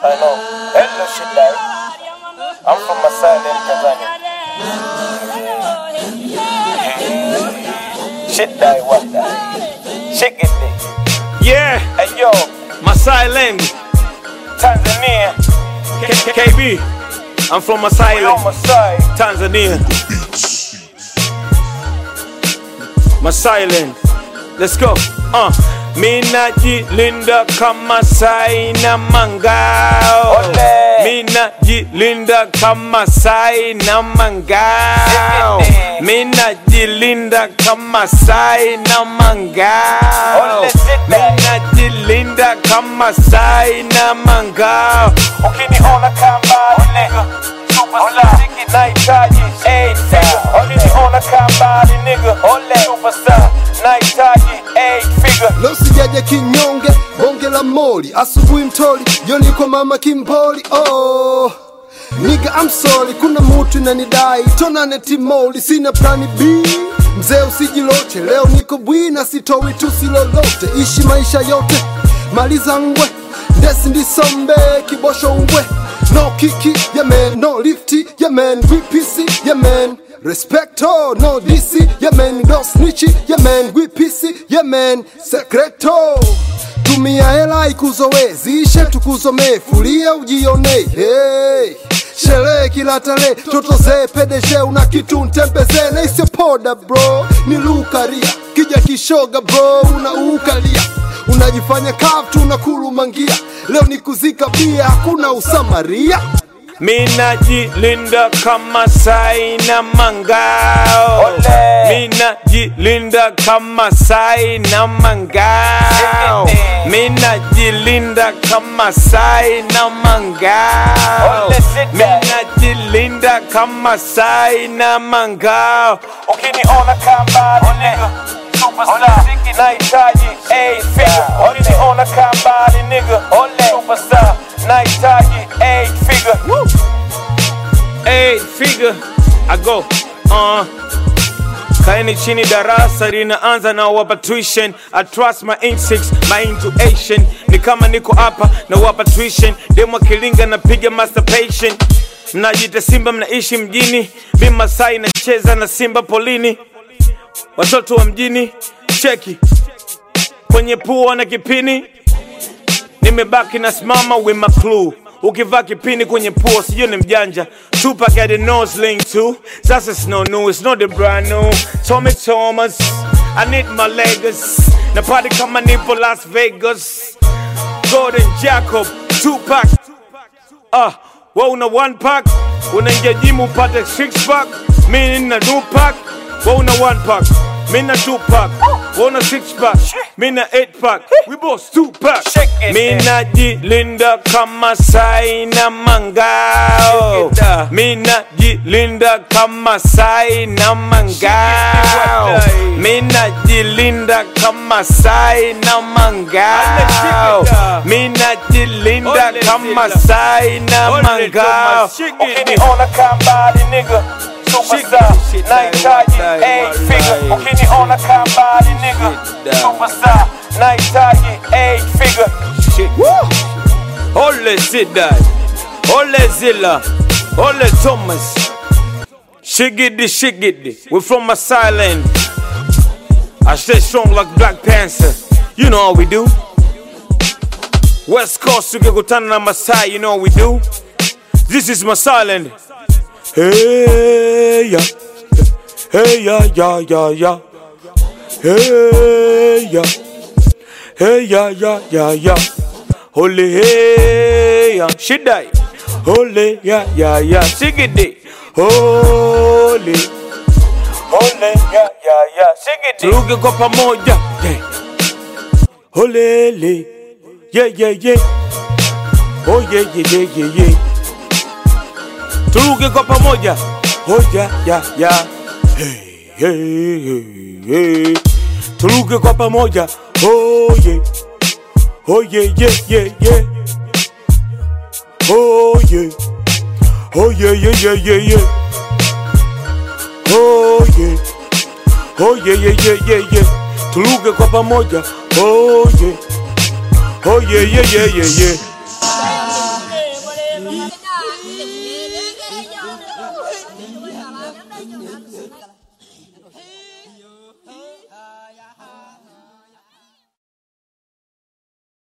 I know. Hello, shit die. I'm from Masai, Tanzania. Shit die, what die? Shit get it. Yeah. Hey yo, Masai Land. Tanzania. KB. I'm from Masai We on Masai. Tanzania. Masai Land. Let's go. Mina jilinda kama sai na mangao. Mina jilinda kama sai na mangao. Mina jilinda kama sai na mangao. Mina jilinda kama sai na mangao. Ukiniona kama nigga, superstar, nahitaji 8 figure. Ukiniona kama nigga, superstar, nahitaji 8 figure. Leo sijaja kinyonge, bonge la moli. Asubuhi mtoli, jioni kwa mama kimboli. Oh nigga I'm sorry, kuna mutu inanidai tonane timoli, sina plani B. Mzee usijiloche, leo niko bwina, sitowi tusi lolote. Ishi maisha yote, maliza ngwe, ndesi ndisombe, kibosho ngwe. No kiki, yeah man, no lifty, yeah man, VPC, yeah man. Respecto, no DC, yeah man, no snitchy, yeah man, VPC, yeah man, secreto. Tumia hela ikuzowe, zishe tukuzome, fulia ujione, hey. Sherehe kila tarehe, toto zee pedeshe, una kitu ntembeze, na isio poda bro, ni lukaria, kija kishoga bro, unaukalia. Unajifanya kafu, unakulu mangia, leo ni kuzika bia, hakuna usamaria. Mina jilinda kama sai na mangao. Mina jilinda kama sai na mangao. Mina jilinda kama sai na mangao. Mina jilinda kama sai na mangao. Ukiniona kama nigga, superstar, nahitaji 8 figure. Ukiniona kama nigga, superstar, nahitaji 8 figure. 8 figure. I go. Kaeni chini darasa linaanza na wapa tuition. I trust my instincts, my intuition. Ni kama niko hapa na wapa tuition. Demo kilinga na piga masturbation. Mnajita simba mnaishi mjini. Mimi Masai nacheza na simba polini. Watoto wa mjini cheki kwenye pua na kipini. Nimebaki na smama with my clue. Ukivaa kipini kwenye pua sijui ni mjanja. Tupac had a nose link too. Sasa it's no new, it's not the brand new. Tommy Thomas, I need my legs. Na party kama nipo Las Vegas. Gordon Jacob, Tupac. Wewe una 1 pack. Unaingia gym upate 6 pack. Mimi nina 2 pack. Wewe una 1 pack. Mimi na 2 pack. Wewe una 6 pack. Mimi na 8 pack. We both 2 pack. Mina jilinda kama sai na mangao. Mina jilinda kama sai na mangao. Mina jilinda kama sai na mangao. Mina jilinda kama sai na mangao. Ukiniona kama nigga, superstar, nahitaji 8 figure. Ukiniona kama nigga, superstar, nahitaji 8 figure. Ole Zidai, Ole Zilla, Ole Thomas. Shigidi, shigidi. We're from Masai Land. I stay strong like Black Panther. You know how we do. West Coast, tukikutana na Masai, you know how we do. This is Masai Land. Hey ya, hey ya, ya, ya, ya. Hey ya, hey ya, ya, ya, ya. Holy hey ya, shidai. Holy ya, ya, ya, shigidi. Holy, Holy ya ya ya, shigidi. turuge kwa pamoja, yeah. Holy, yeah, yeah, yeah. Oh yeah, yeah, yeah, yeah, yeah. Turuge kwa pamoja, oh yeah, yeah, yeah. Hey, hey, hey, hey. Turuge kwa pamoja, oh yeah. Oh yeah, yeah, yeah, yeah. Oh yeah. Oh yeah, yeah, yeah, yeah, yeah. Oh yeah. Oh yeah, yeah, yeah, yeah, yeah. Turuge kwa pamoja, oh yeah. Oh yeah, yeah, yeah, yeah, yeah. Hãy subscribe cho kênh Ghiền Mì Gõ để không bỏ lỡ những video hấp dẫn.